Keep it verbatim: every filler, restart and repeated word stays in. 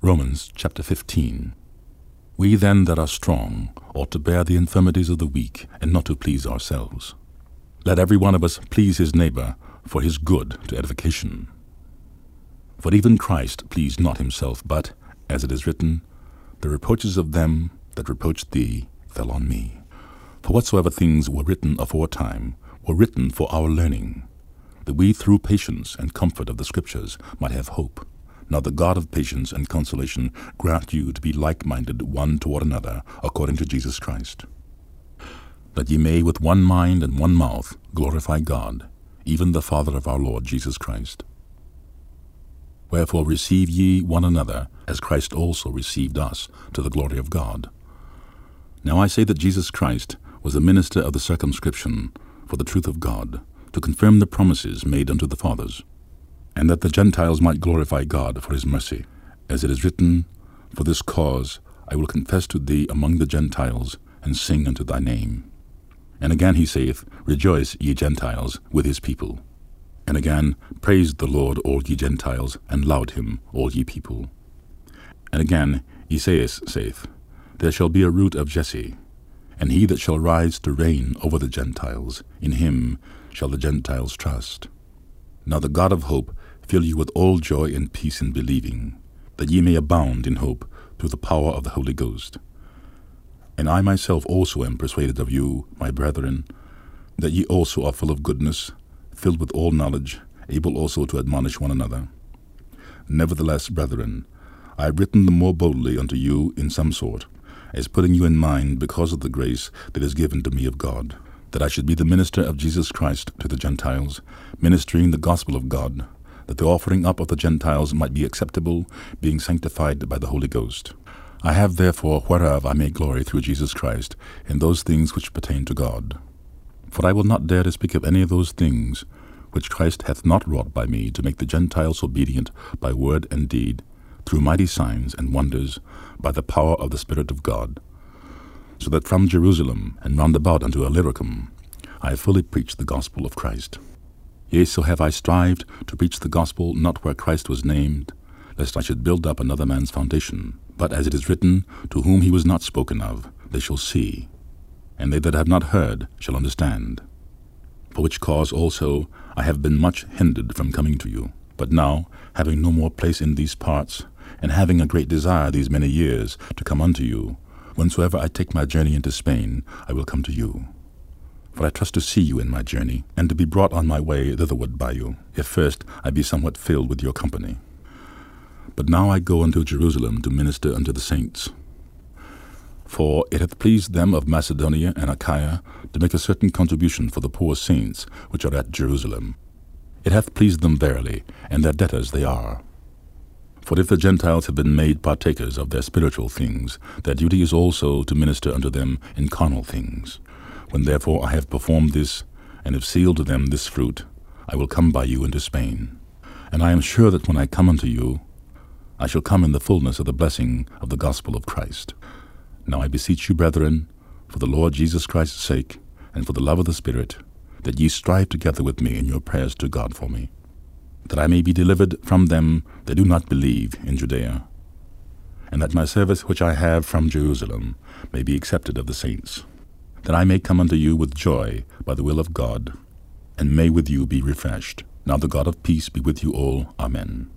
Romans chapter fifteen. We then that are strong ought to bear the infirmities of the weak, and not to please ourselves. Let every one of us please his neighbor for his good to edification. For even Christ pleased not himself, but, as it is written, the reproaches of them that reproached thee fell on me. For whatsoever things were written aforetime were written for our learning, that we through patience and comfort of the Scriptures might have hope. Now the God of patience and consolation grant you to be like-minded one toward another, according to Jesus Christ, that ye may with one mind and one mouth glorify God, even the Father of our Lord Jesus Christ. Wherefore receive ye one another, as Christ also received us, to the glory of God. Now I say that Jesus Christ was a minister of the circumscription for the truth of God, to confirm the promises made unto the fathers, and that the Gentiles might glorify God for his mercy. As it is written, For this cause I will confess to thee among the Gentiles, and sing unto thy name. And again he saith, Rejoice, ye Gentiles, with his people. And again, Praise the Lord, all ye Gentiles, and laud him, all ye people. And again, Esaias saith, There shall be a root of Jesse, and he that shall rise to reign over the Gentiles, in him shall the Gentiles trust. Now the God of hope fill you with all joy and peace in believing, that ye may abound in hope through the power of the Holy Ghost. And I myself also am persuaded of you, my brethren, that ye also are full of goodness, filled with all knowledge, able also to admonish one another. Nevertheless, brethren, I have written the more boldly unto you in some sort, as putting you in mind because of the grace that is given to me of God, that I should be the minister of Jesus Christ to the Gentiles, ministering the gospel of God, that the offering up of the Gentiles might be acceptable, being sanctified by the Holy Ghost. I have therefore whereof I may glory through Jesus Christ in those things which pertain to God. For I will not dare to speak of any of those things which Christ hath not wrought by me, to make the Gentiles obedient by word and deed, through mighty signs and wonders, by the power of the Spirit of God, so that from Jerusalem and round about unto Illyricum I have fully preached the gospel of Christ. Yea, so have I strived to preach the gospel not where Christ was named, lest I should build up another man's foundation. But as it is written, To whom he was not spoken of, they shall see, and they that have not heard shall understand. For which cause also I have been much hindered from coming to you. But now, having no more place in these parts, and having a great desire these many years to come unto you, whensoever I take my journey into Spain, I will come to you. For I trust to see you in my journey, and to be brought on my way thitherward by you, if first I be somewhat filled with your company. But now I go unto Jerusalem to minister unto the saints. For it hath pleased them of Macedonia and Achaia to make a certain contribution for the poor saints which are at Jerusalem. It hath pleased them verily, and their debtors they are. For if the Gentiles have been made partakers of their spiritual things, their duty is also to minister unto them in carnal things. When therefore I have performed this, and have sealed to them this fruit, I will come by you into Spain. And I am sure that when I come unto you, I shall come in the fullness of the blessing of the gospel of Christ. Now I beseech you, brethren, for the Lord Jesus Christ's sake, and for the love of the Spirit, that ye strive together with me in your prayers to God for me, that I may be delivered from them that do not believe in Judea, and that my service which I have from Jerusalem may be accepted of the saints, that I may come unto you with joy by the will of God, and may with you be refreshed. Now the God of peace be with you all. Amen.